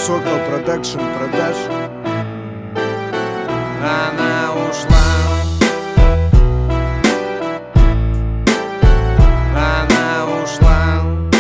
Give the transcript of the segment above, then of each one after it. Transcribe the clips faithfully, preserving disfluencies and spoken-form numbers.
Сокол Продакшн продаж. Она ушла, она ушла,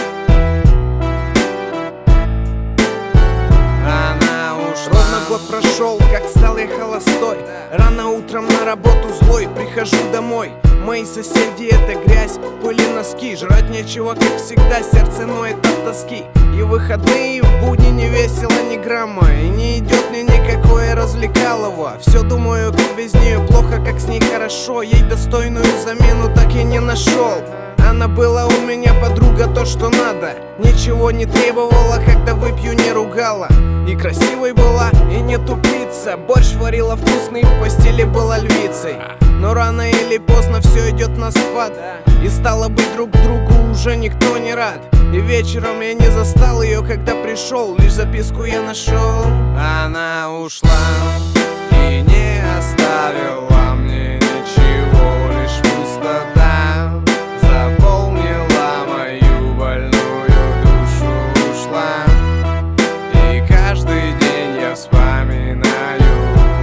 она ушла. Ровно год прошел, как стал я холостой. Рано утром на работу злой, прихожу домой. Мои соседи — это грязь, пыль и носки. Жрать нечего, как всегда, сердце ноет от тоски. И в выходные, и в будни не весело ни грамма. И не идет мне никакое развлекалово. Все думаю, как без нее плохо, как с ней хорошо. Ей достойную замену так и не нашел. Она была у меня подруга, то что надо. Ничего не требовала, когда выпью не ругала. И красивой была, и не тупица. Борщ варила вкусный, в постели была львицей. Но рано или поздно все идет на спад. И стало быть, друг другу уже никто не рад. И вечером я не застал ее, когда пришел. Лишь записку я нашел. Она ушла и не оставила мне ничего, лишь пустота заполнила мою больную душу, ушла. И каждый день я вспоминаю,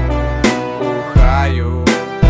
бухаю.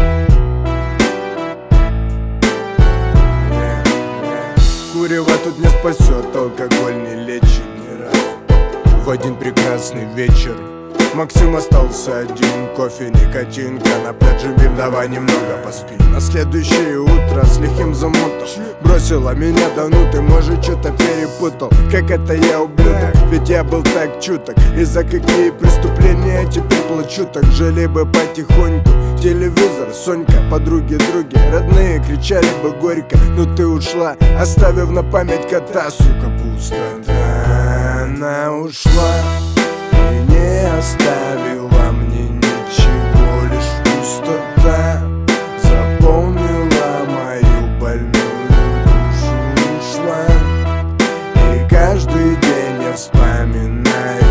Курево тут не спасет, алкоголь не лечит ни разу. В один прекрасный вечер Максим остался один, кофе, никотинка. На пляже бим, давай немного поспи. На следующее утро с лихим замутом бросила меня, да ну ты, может, что-то перепутал. Как это я ублюдок, ведь я был так чуток. И за какие преступления я теперь плачу так? Жили бы потихоньку. Телевизор, Сонька, подруги, други, родные кричали бы горько. Но ты ушла, оставив на память кота, сука, пустота. Она ушла и не оставила мне ничего, лишь пустота заполнила мою больную душу, ушла. И каждый день я вспоминаю,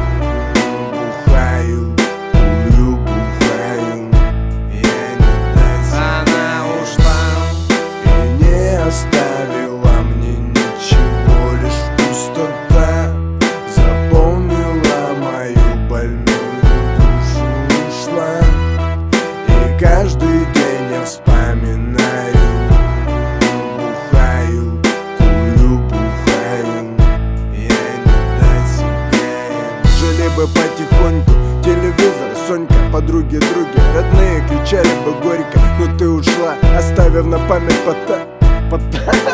бухаю, курю, бухаю. Я не дать. Она ушла И не оставила мне ничего, лишь пустота заполнила мою больную душу, ушла. И каждый день я вспоминаю, бухаю, курю, бухаю. Я не досягаю. Жили бы потихоньку. Телевизор, Сонька, подруги, други, родные кричали бы горько. Но ты ушла, оставив на память пота, пота.